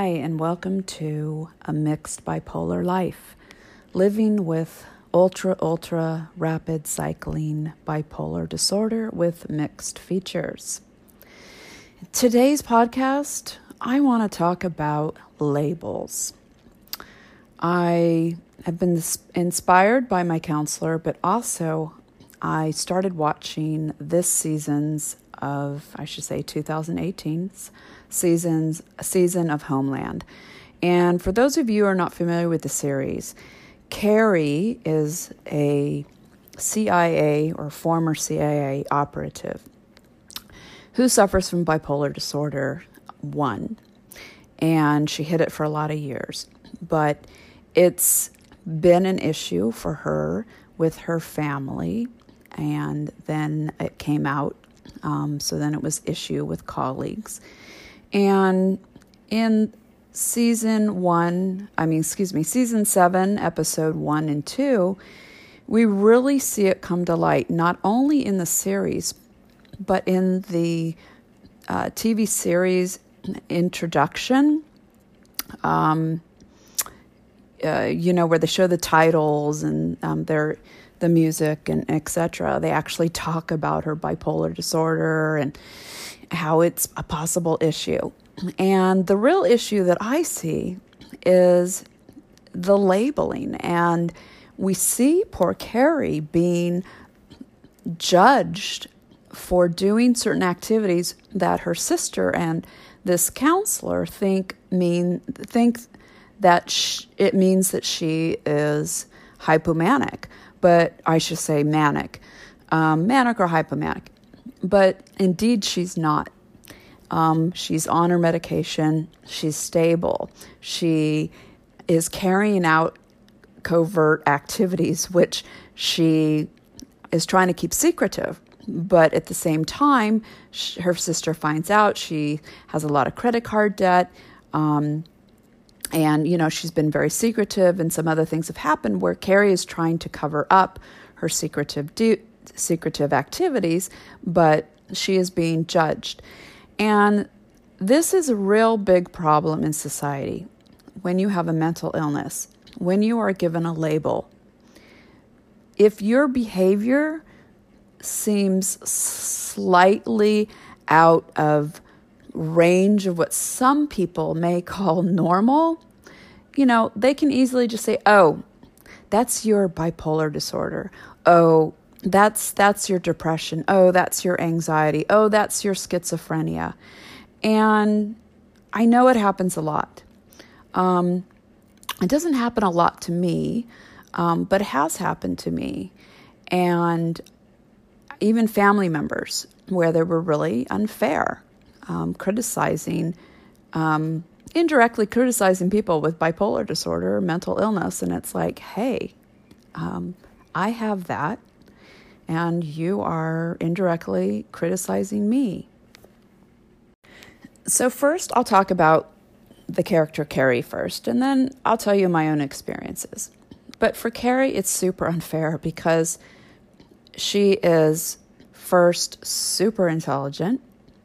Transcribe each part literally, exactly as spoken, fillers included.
Hi, and welcome to A Mixed Bipolar Life, living with ultra, ultra rapid cycling bipolar disorder with mixed features. Today's podcast, I want to talk about labels. I have been inspired by my counselor, but also I started watching this season's of, I should say, twenty eighteen's seasons, season of Homeland. And for those of you who are not familiar with the series, Carrie is a C I A or former C I A operative who suffers from bipolar disorder one. And she hid it for a lot of years. But it's been an issue for her with her family. And then it came out. Um, so then it was issue with colleagues. And in season one, I mean, excuse me, season seven, episode one and two, we really see it come to light, not only in the series, but in the uh, T V series introduction, um, uh, you know, where they show the titles and um, their the music and et cetera. They actually talk about her bipolar disorder and how it's a possible issue. And the real issue that I see is the labeling. And we see poor Carrie being judged for doing certain activities that her sister and this counselor think mean think that sh- it means that she is hypomanic. But I should say manic, um, manic or hypomanic. But indeed, she's not. Um, she's on her medication. She's stable. She is carrying out covert activities, which she is trying to keep secretive. But at the same time, sh- her sister finds out she has a lot of credit card debt. Um, And, you know, she's been very secretive, and some other things have happened where Carrie is trying to cover up her secretive do- secretive activities, but she is being judged. And this is a real big problem in society. When you have a mental illness, when you are given a label, if your behavior seems slightly out of range of what some people may call normal, you know, they can easily just say, oh, that's your bipolar disorder. Oh, that's that's your depression. Oh, that's your anxiety. Oh, that's your schizophrenia. And I know it happens a lot. Um, it doesn't happen a lot to me, um, but it has happened to me. And even family members where they were really unfair. Um, criticizing, um, indirectly criticizing people with bipolar disorder or mental illness. And it's like, hey, um, I have that, and you are indirectly criticizing me. So first, I'll talk about the character Carrie first, and then I'll tell you my own experiences. But for Carrie, it's super unfair because she is first super intelligent,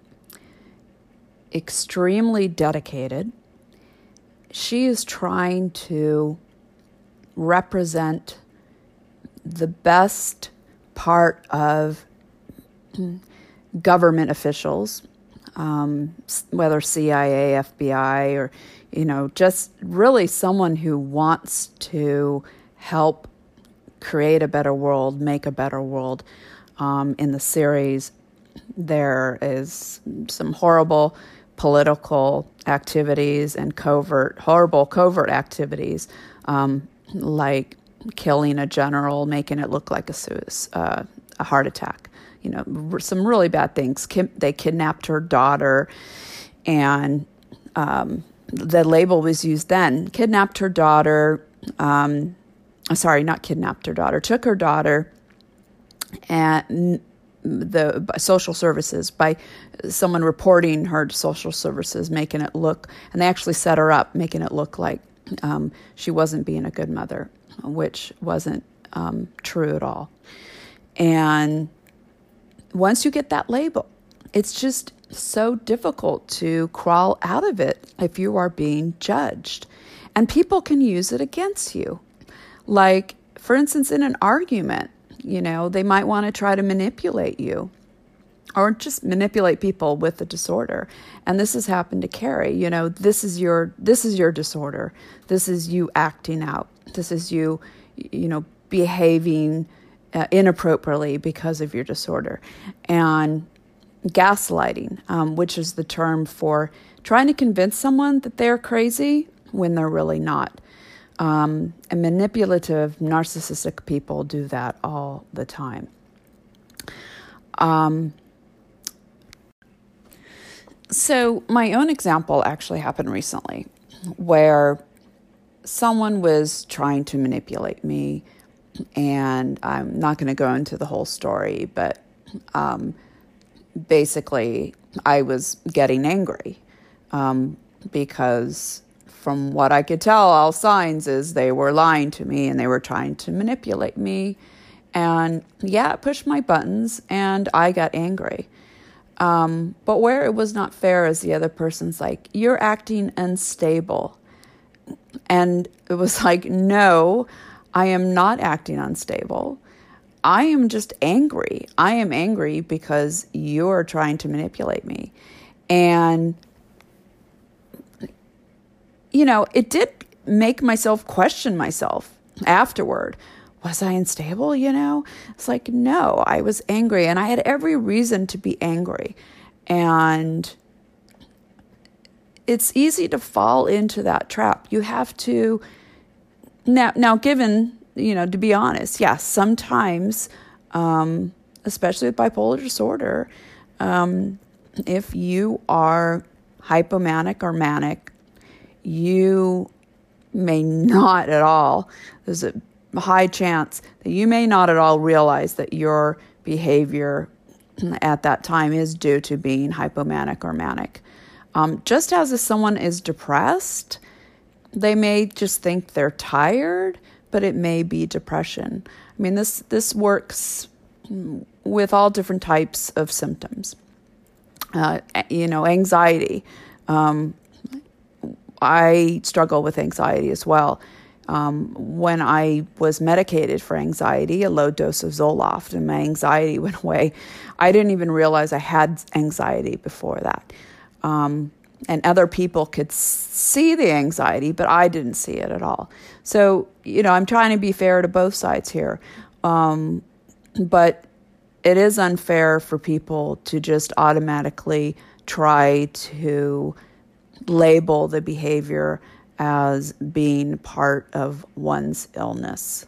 extremely dedicated. She is trying to represent the best part of government officials, um, whether C I A, F B I, or, you know, just really someone who wants to help create a better world, make a better world. Um, in the series, there is some horrible political activities and covert, horrible covert activities, um, like killing a general, making it look like a, uh, a heart attack. You know, some really bad things. Kim, they kidnapped her daughter, and um, the label was used then. Kidnapped her daughter, um, sorry, not kidnapped her daughter, took her daughter, and the social services, by someone reporting her to social services, making it look, and they actually set her up, making it look like um, she wasn't being a good mother, which wasn't um, true at all. And once you get that label, it's just so difficult to crawl out of it if you are being judged. And people can use it against you. Like, for instance, in an argument, you know, they might want to try to manipulate you or just manipulate people with the disorder. And this has happened to Carrie. You know, this is your this is your disorder. This is you acting out. This is you, you know, behaving uh, inappropriately because of your disorder. And gaslighting, um, which is the term for trying to convince someone that they're crazy when they're really not. Um, and manipulative, narcissistic people do that all the time. Um, so my own example actually happened recently where someone was trying to manipulate me, and I'm not going to go into the whole story, but um, basically I was getting angry um, because from what I could tell, all signs is they were lying to me and they were trying to manipulate me. And yeah, it pushed my buttons and I got angry. Um, but where it was not fair is the other person's like, you're acting unstable. And it was like, no, I am not acting unstable. I am just angry. I am angry because you're trying to manipulate me. And you know, it did make myself question myself afterward. Was I unstable, you know? It's like, no, I was angry and I had every reason to be angry. And it's easy to fall into that trap. You have to, now, now given, you know, to be honest, yes, sometimes, um, especially with bipolar disorder, um, if you are hypomanic or manic, you may not at all, there's a high chance that you may not at all realize that your behavior at that time is due to being hypomanic or manic. Um, just as if someone is depressed, they may just think they're tired, but it may be depression. I mean, this, this works with all different types of symptoms. Uh, you know, anxiety, um, I struggle with anxiety as well. Um, when I was medicated for anxiety, a low dose of Zoloft, and my anxiety went away, I didn't even realize I had anxiety before that. Um, and other people could see the anxiety, but I didn't see it at all. So, you know, I'm trying to be fair to both sides here. Um, but it is unfair for people to just automatically try to label the behavior as being part of one's illness.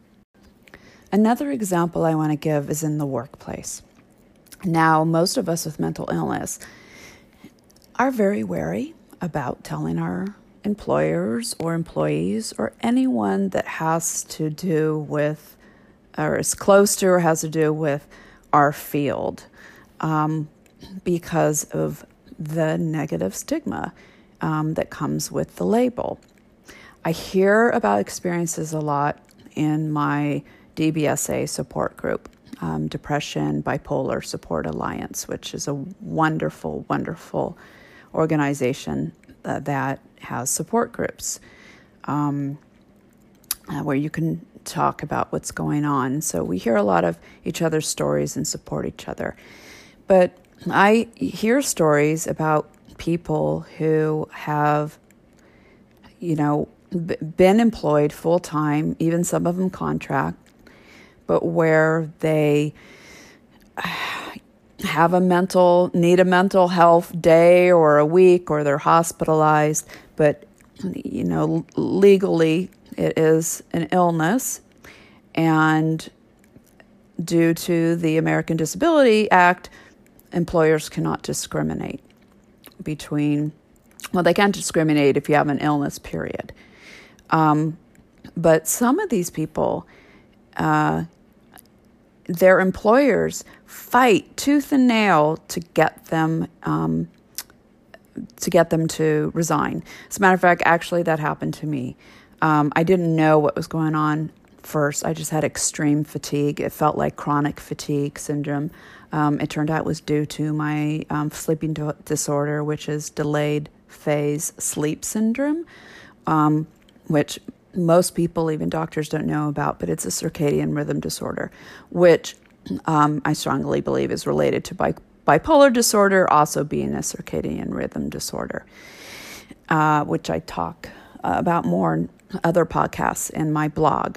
Another example I want to give is in the workplace. Now, most of us with mental illness are very wary about telling our employers or employees or anyone that has to do with or is close to or has to do with our field um, because of the negative stigma um, that comes with the label. I hear about experiences a lot in my D B S A support group, um, Depression Bipolar Support Alliance, which is a wonderful, wonderful organization uh, that has support groups um, uh, where you can talk about what's going on. So we hear a lot of each other's stories and support each other. But I hear stories about people who have, you know, b- been employed full time, even some of them contract, but where they have a mental, need a mental health day or a week, or they're hospitalized, but, you know, legally it is an illness, and due to the American Disability Act, employers cannot discriminate between, well, they can't discriminate if you have an illness, period. Um, but some of these people, uh, their employers fight tooth and nail to get them um, to get them to resign. As a matter of fact, actually, that happened to me. Um, I didn't know what was going on first. I just had extreme fatigue. It felt like chronic fatigue syndrome. Um, it turned out it was due to my um, sleeping do- disorder, which is delayed phase sleep syndrome, um, which most people, even doctors, don't know about, but it's a circadian rhythm disorder, which um, I strongly believe is related to bi- bipolar disorder, also being a circadian rhythm disorder, uh, which I talk uh, about more in other podcasts in my blog.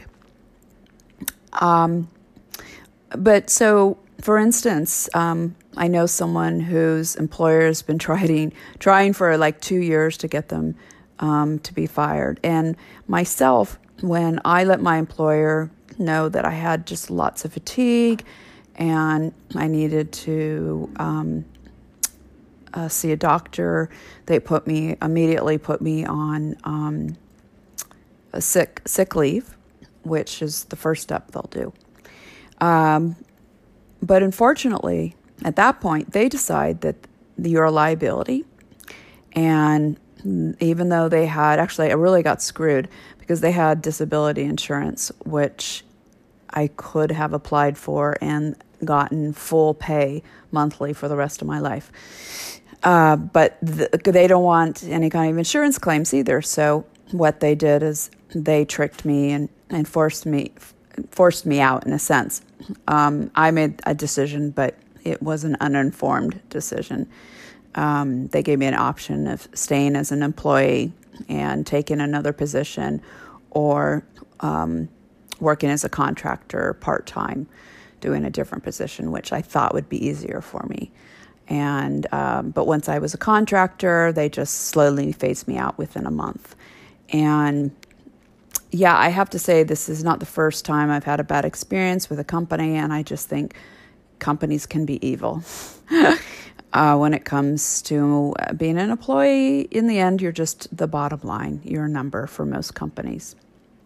Um, but so, for instance, um, I know someone whose employer has been trying, trying for like two years to get them um, to be fired. And myself, when I let my employer know that I had just lots of fatigue and I needed to um, uh, see a doctor, they put me, immediately put me on um, a sick, sick leave, which is the first step they'll do. Um, but unfortunately, at that point, they decide that you're a liability. And even though they had, actually, I really got screwed because they had disability insurance, which I could have applied for and gotten full pay monthly for the rest of my life. Uh, but th- they don't want any kind of insurance claims either. So what they did is they tricked me and, and forced me forced me out in a sense. Um, I made a decision, but it was an uninformed decision. Um, they gave me an option of staying as an employee and taking another position, or um, working as a contractor part-time, doing a different position, which I thought would be easier for me. And um, but once I was a contractor, they just slowly phased me out within a month. And yeah, I have to say this is not the first time I've had a bad experience with a company, and I just think companies can be evil. uh, when it comes to being an employee, in the end, you're just the bottom line. You're a number for most companies.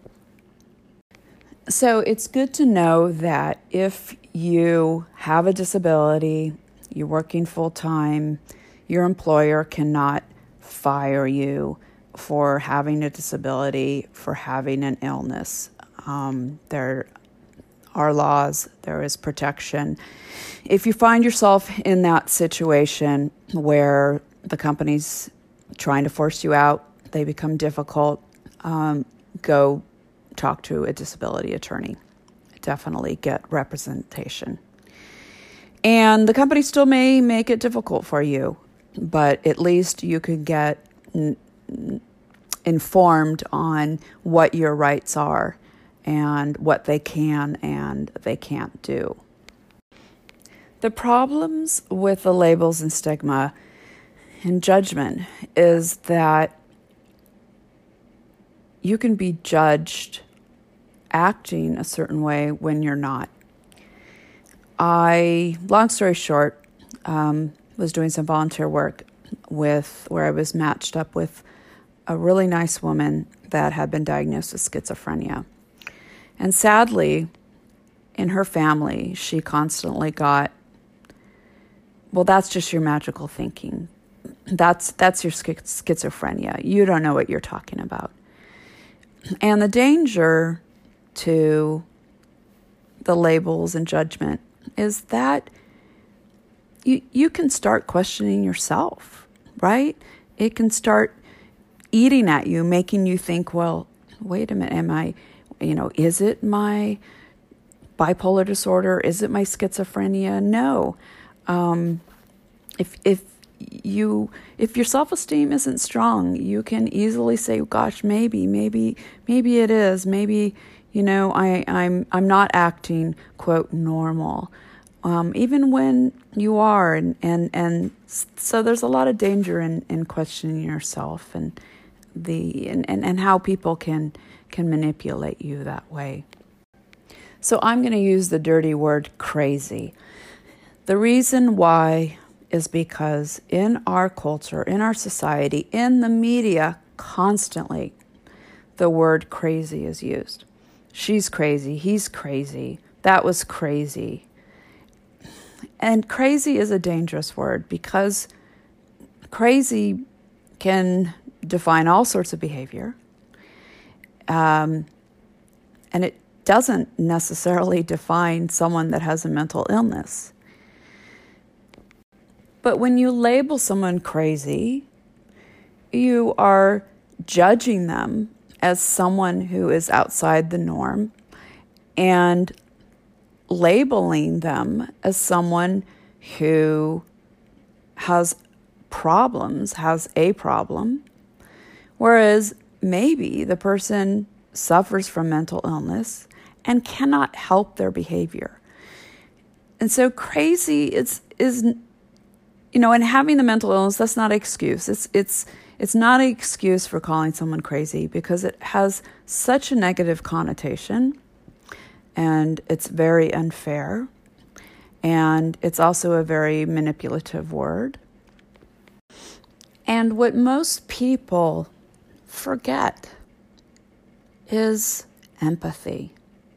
So it's good to know that if you have a disability, you're working full-time, your employer cannot fire you for having a disability, for having an illness. Um, there are laws, there is protection. If you find yourself in that situation where the company's trying to force you out, they become difficult, um, go talk to a disability attorney. Definitely get representation. And the company still may make it difficult for you, but at least you could get n- informed on what your rights are and what they can and they can't do. The problems with the labels and stigma and judgment is that you can be judged acting a certain way when you're not. I, long story short, um, was doing some volunteer work with where I was matched up with a really nice woman that had been diagnosed with schizophrenia. And sadly, in her family, she constantly got, well, that's just your magical thinking. That's that's your schizophrenia. You don't know what you're talking about. And the danger to the labels and judgment is that you you can start questioning yourself, right? It can start eating at you, making you think, well, wait a minute, am I, you know, is it my bipolar disorder? Is it my schizophrenia? No. Um, if if you if your self-esteem isn't strong, you can easily say, gosh, maybe, maybe, maybe it is. Maybe, you know, I, I'm I'm not acting, quote, normal. Um, even when you are, and, and, and so there's a lot of danger in, in questioning yourself and the and, and, and how people can can manipulate you that way. So I'm going to use the dirty word crazy. The reason why is because in our culture, in our society, in the media, constantly the word crazy is used. She's crazy, he's crazy, that was crazy. And crazy is a dangerous word because crazy can define all sorts of behavior. Um, and it doesn't necessarily define someone that has a mental illness. But when you label someone crazy, you are judging them as someone who is outside the norm and labeling them as someone who has problems, has a problem, whereas maybe the person suffers from mental illness and cannot help their behavior. And so crazy is, is you know, and having the mental illness, that's not an excuse. It's, it's, it's not an excuse for calling someone crazy because it has such a negative connotation and it's very unfair. And it's also a very manipulative word. And what most people forget is empathy.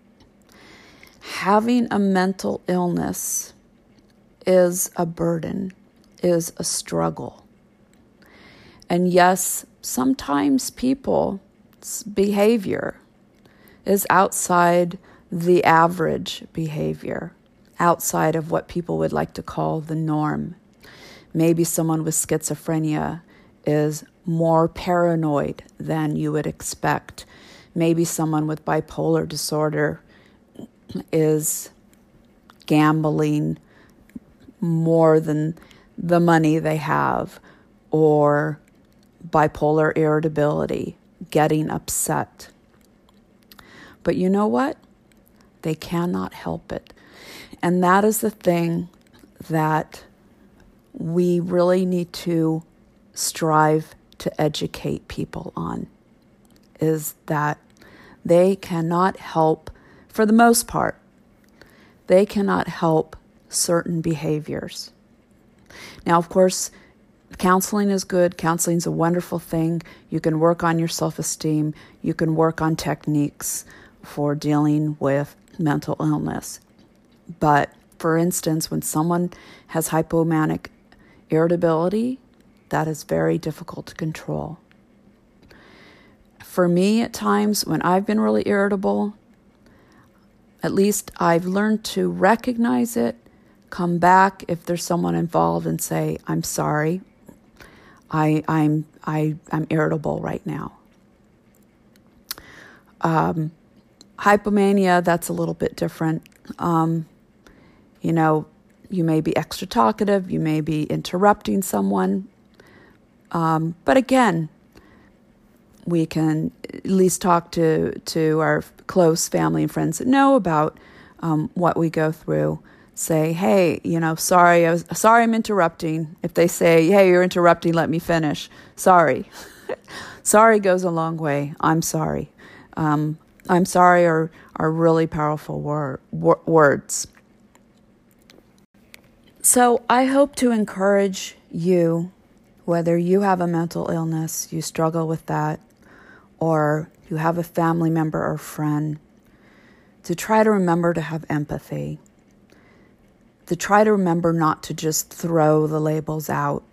Having a mental illness is a burden, is a struggle. And yes, sometimes people's behavior is outside the average behavior, outside of what people would like to call the norm. Maybe someone with schizophrenia is more paranoid than you would expect. Maybe someone with bipolar disorder is gambling more than the money they have, or bipolar irritability, getting upset. But you know what? They cannot help it. And that is the thing that we really need to strive to educate people on, is that they cannot help, for the most part, they cannot help certain behaviors. Now, of course, counseling is good. Counseling is a wonderful thing. You can work on your self-esteem. You can work on techniques for dealing with mental illness. But for instance, when someone has hypomanic irritability, that is very difficult to control. For me, at times when I've been really irritable, at least I've learned to recognize it, come back if there's someone involved and say, I'm sorry, I, I'm, I, I'm irritable right now. Um, hypomania, that's a little bit different. Um, you know, you may be extra talkative, you may be interrupting someone. Um, but again, we can at least talk to, to our close family and friends that know about um, what we go through. Say, hey, you know, sorry, I was sorry I'm interrupting. If they say, hey, you're interrupting, let me finish. Sorry. Sorry goes a long way. I'm sorry. Um, I'm sorry are, are really powerful wor- wor- words. So I hope to encourage you, whether you have a mental illness, you struggle with that, or you have a family member or friend, to try to remember to have empathy, to try to remember not to just throw the labels out,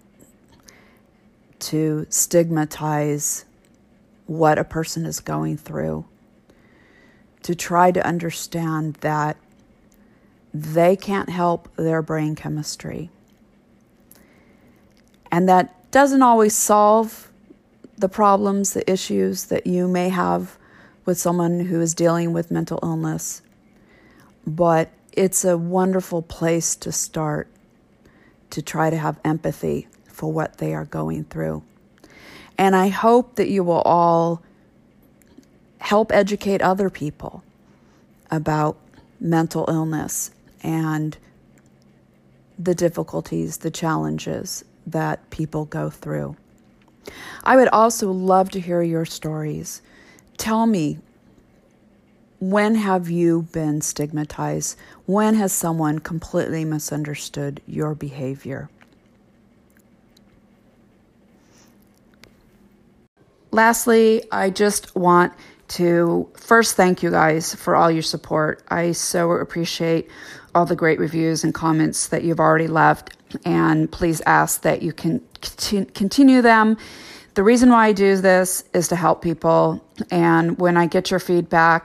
to stigmatize what a person is going through, to try to understand that they can't help their brain chemistry. And that doesn't always solve the problems, the issues that you may have with someone who is dealing with mental illness, but it's a wonderful place to start to try to have empathy for what they are going through. And I hope that you will all help educate other people about mental illness and the difficulties, the challenges that people go through. I would also love to hear your stories. Tell me, when have you been stigmatized? When has someone completely misunderstood your behavior? Lastly, I just want to first thank you guys for all your support. I so appreciate all the great reviews and comments that you've already left, and please ask that you can continue them. The reason why I do this is to help people, and when I get your feedback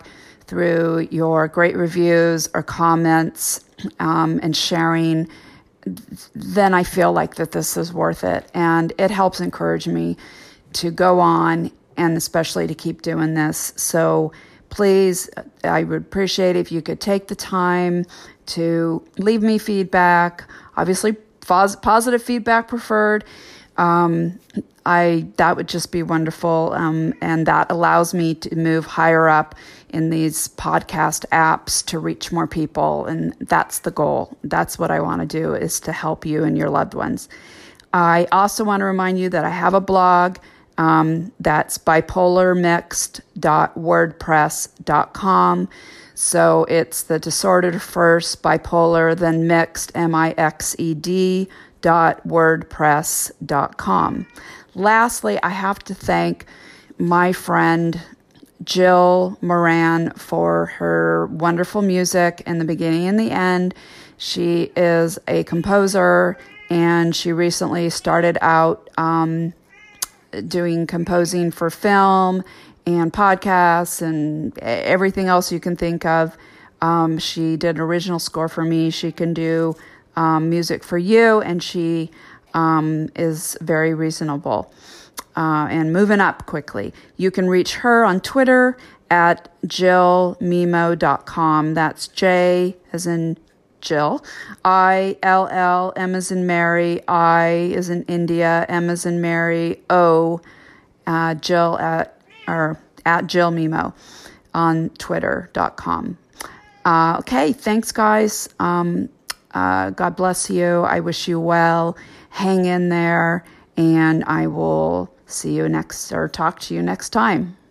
through your great reviews or comments um, and sharing, then I feel like that this is worth it. And it helps encourage me to go on and especially to keep doing this. So please, I would appreciate if you could take the time to leave me feedback. Obviously, pos- positive feedback preferred. Um, I that would just be wonderful, um, and that allows me to move higher up in these podcast apps to reach more people, and that's the goal. That's what I want to do, is to help you and your loved ones. I also want to remind you that I have a blog. Um, that's bipolar mixed dot wordpress dot com. So it's the disordered first, bipolar, then mixed, M I X E D, dot wordpress dot com. Lastly, I have to thank my friend Jill Moran for her wonderful music in the beginning and the end. She is a composer, and she recently started out um, doing composing for film and podcasts and everything else you can think of. Um, she did an original score for me. She can do um, music for you, and she um, is very reasonable uh, and moving up quickly. You can reach her on Twitter at jill mimo dot com. That's J as in Jill, I L L, M as in Mary, I as in India, M as in Mary, O, uh, Jill at, or at Jill Mimo on twitter dot com. Uh, okay, thanks guys. Um, uh, God bless you. I wish you well. Hang in there, and I will see you next, or talk to you next time.